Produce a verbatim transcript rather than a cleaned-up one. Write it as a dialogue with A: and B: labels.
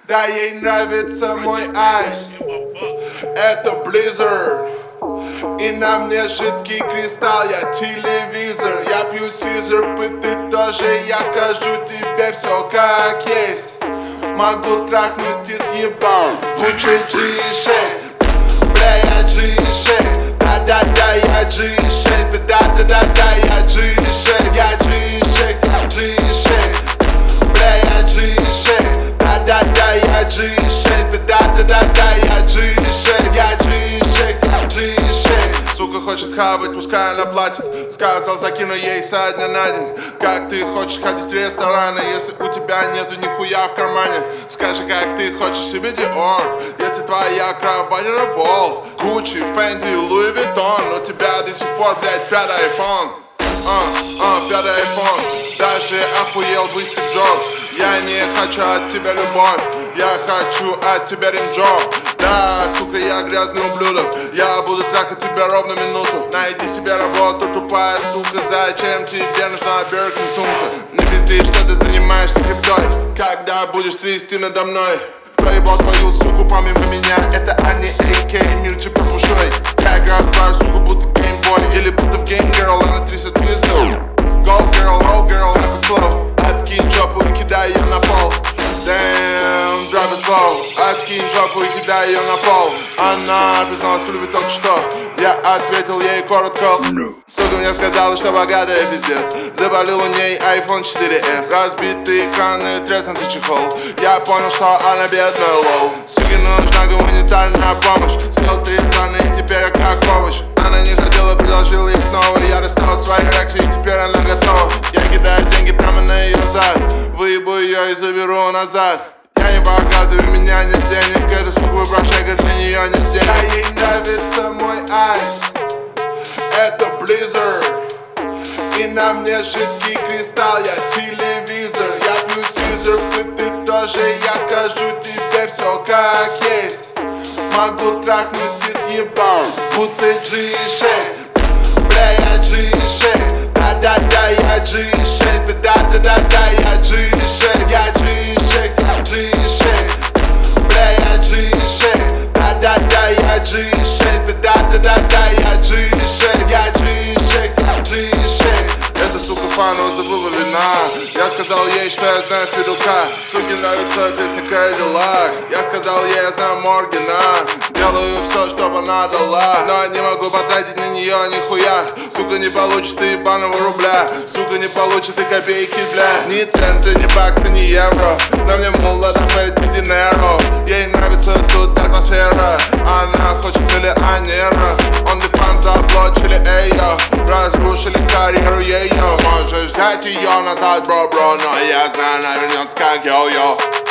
A: Да, ей нравится мой айс. Это Blizzard. И на мне жидкий кристалл, я телевизор. Я пью сизер, ты тоже. Я скажу тебе все как есть. Могу трахнуть и съебал, будто джи шесть. Бля, я джи шесть. Да-да-да, я джи шесть. Да-да-да-да, я джи шесть. Я джи шесть, я джи шесть. Бля, я джи шесть. Да-да-да, я джи шесть. Да-да-да-да, я джи шесть. Я джи шесть, я джи шесть. Сука хочет хавать, пускай она платит. Сказал, закину ей со дня на день. Как ты хочешь ходить в рестораны, если у тебя нету нихуя в кармане? Скажи, как ты хочешь себе Dior, если твоя кровать Рабол, Gucci, Fendi, Louis Vuitton. У тебя до сих пор, блядь, пятый iPhone. А, а, пятый iPhone. Даже охуел бы Стив Джобс. Я не хочу от тебя любовь, я хочу от тебя ринджоп. Да, сука, я грязный ублюдок. Я буду трахать тебя ровно минуту. Найди себе работу, тупая сука. Зачем тебе нужна Биркин сумка? Не пизди, что ты занимаешься криптой, когда будешь трясти надо мной. Кто ебал твою суку помимо меня? Это Ани, эй кей, Мирчик Папушой. Я играю в твою суку, будто геймбой. Или будто в Game Girl, она трясет пизду. Go girl, oh girl, drop it slow. Откинь жопу и кидай ее на пол. Damn, drop it slow. Откинь жопу и кидай ее на пол. Она призналась в любви только что. Я ответил ей коротко. Сука мне сказала, что богатая пиздец. Заболел у ней айфон четыре эс. Разбитые экраны, треснутый чехол. Я понял, что она бедная, лол. Суке нужна гуманитарная помощь. Сел три страны, теперь я как овощ. Она не хотела, предложила их снова. Я достал свои реакции, и теперь она готова. Я кидаю деньги прямо на ее зад. Выебу ее и заберу назад. Я не богатый, у меня нет денег. Эта сука выброшайка, для нее нет денег. Да, ей нравится мой айс. Это Blizzard. И на мне жидкий кристалл, я телевизор. Я пью сизер, ты тоже. Я скажу тебе все как есть. Могу трахнуть и съебал, будто джи шесть. Бля, я джи шесть. Да-да-да, я джи шесть. Да-да-да-да, я джи шесть. Я джи шесть, я джи шесть. Бля, я джи шесть. Да-да-да, я джи шесть. Да-да-да-да, я джи шесть. Я джи шесть, я джи шесть. Эта сука фанова забыла вина. Я сказал ей, что я знаю Федука. Суке нравится песня Кадиллак. Я сказал ей, я знаю Моргана. Делаю все, чтобы она дала, но не могу потратить на нее нихуя. Сука не получит и ебаного рубля. Сука не получит и копейки, бля. Ни центы, ни баксы, ни евро. На мне молодов эти динеро. Ей нравится тут атмосфера. Она хочет миллионера. OnlyFans заблочили ее. Разрушили карьеру ее. Можешь взять ее назад, бро-бро, но я знаю, она вернется как йо-йо.